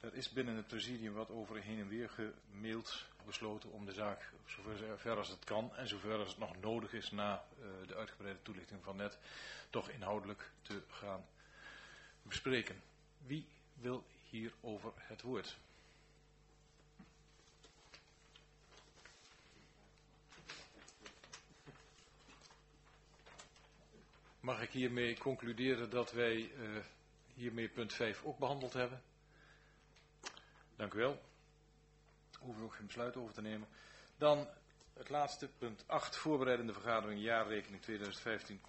Er is binnen het presidium wat over heen en weer gemaild, besloten om de zaak zover als het kan en zover als het nog nodig is na de uitgebreide toelichting van net, toch inhoudelijk te gaan bespreken. Wie wil hierover het woord? Mag ik hiermee concluderen dat wij hiermee punt 5 ook behandeld hebben? Dank u wel. Daar hoeven we ook geen besluit over te nemen. Dan het laatste, punt 8, voorbereidende vergadering jaarrekening 2015.